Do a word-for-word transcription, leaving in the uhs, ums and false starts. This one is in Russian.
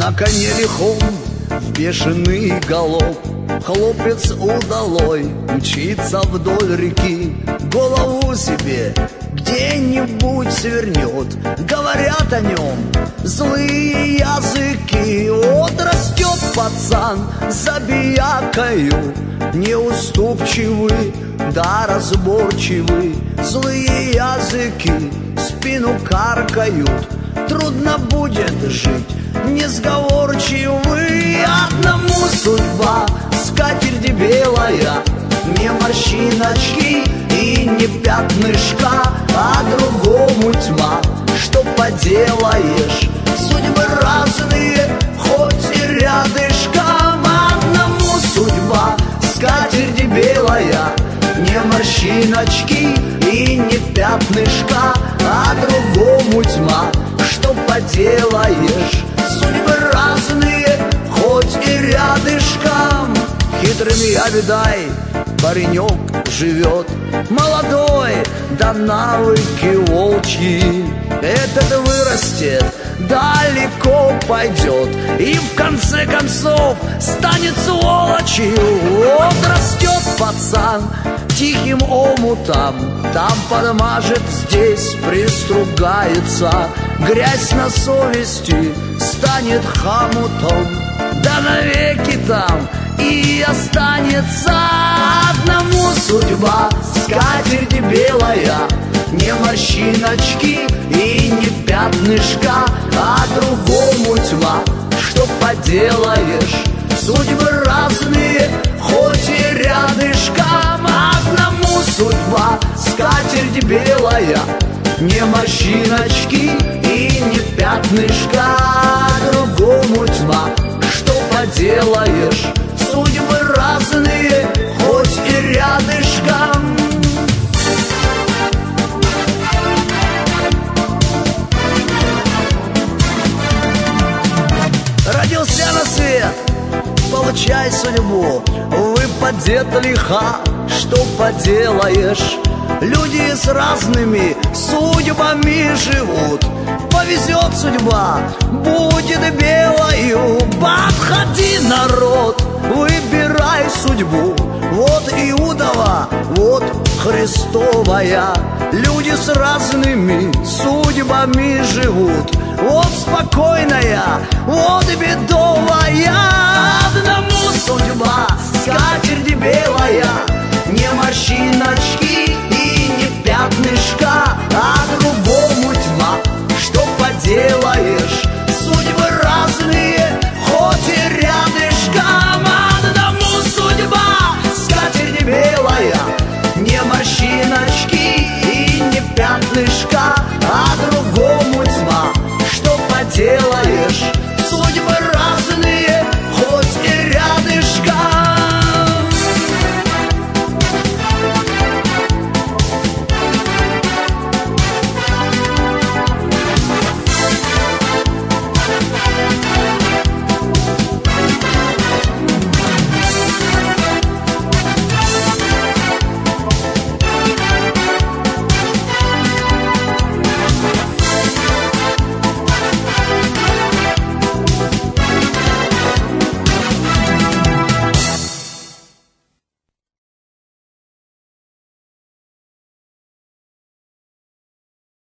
На коне лихом, в бешеный галоп, хлопец удалой мчится вдоль реки. Голову себе где-нибудь свернет, говорят о нем злые языки. Вот растет пацан забиякою, неуступчивый да разборчивый. Злые языки спину каркают, трудно будет жить несговорчивый. Одному судьба скатерть белая, не морщиночки и не пятнышка, а другому тьма. Что поделаешь, судьбы разные, хоть и рядышком. Одному судьба скатерть белая, не морщиночки и не пятнышка, а другому тьма. Что поделаешь, судьбы разные, хоть и рядышком. Хитрым я видай, паренек живет, молодой, да навыки волчьи. Этот вырастет, далеко пойдет и в конце концов станет сволочью. Вот растет пацан тихим омутом, там подмажет, здесь пристругается. Грязь на совести станет хомутом, да навеки там и останется. Одному судьба скатерть белая, не морщиночки и не пятнышка, а другому тьма. Что поделаешь, судьбы разные, хоть и рядышком. Одному судьба скатерть белая, не морщиночки и не пятнышка, а другому тьма. Что поделаешь, судьбы разные, хоть и рядышком. Родился на свет, получай судьбу, выпадет лиха, что поделаешь. Люди с разными судьбами живут, повезет судьба, будет белою. Подходи, народ, выбирай судьбу. Вот Иудова, вот Христовая. Люди с разными судьбами живут, вот спокойная, вот бедовая. Одному судьба скатерть белая, не морщиночки и не пятнышка, а другому тьма. Что поделаешь, судьбы разные, хоть и рядышком. Одному судьба скатерть белая, не морщиночки и не пятнышка, а другому тьма. Что поделаешь,